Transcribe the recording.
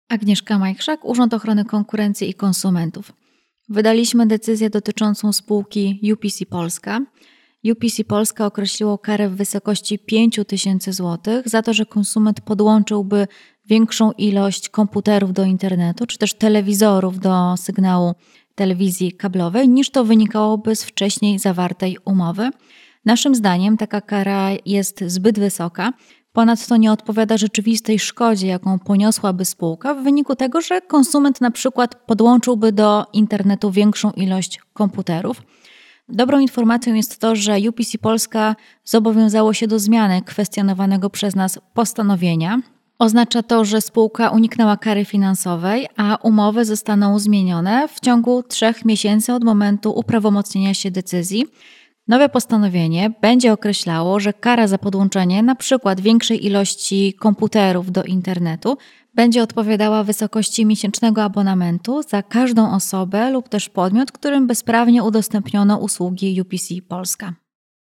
Agnieszka Majchrzak, Urząd Ochrony Konkurencji i Konsumentów. Wydaliśmy decyzję dotyczącą spółki UPC Polska. UPC Polska określiło karę w wysokości 5 000 złotych za to, że konsument podłączyłby większą ilość komputerów do internetu, czy też telewizorów do sygnału telewizji kablowej, niż to wynikałoby z wcześniej zawartej umowy. Naszym zdaniem taka kara jest zbyt wysoka. Ponadto nie odpowiada rzeczywistej szkodzie, jaką poniosłaby spółka w wyniku tego, że konsument na przykład podłączyłby do internetu większą ilość komputerów. Dobrą informacją jest to, że UPC Polska zobowiązało się do zmiany kwestionowanego przez nas postanowienia. Oznacza to, że spółka uniknęła kary finansowej, a umowy zostaną zmienione w ciągu 3 miesięcy od momentu uprawomocnienia się decyzji. Nowe postanowienie będzie określało, że kara za podłączenie np. większej ilości komputerów do internetu będzie odpowiadała wysokości miesięcznego abonamentu za każdą osobę lub też podmiot, którym bezprawnie udostępniono usługi UPC Polska.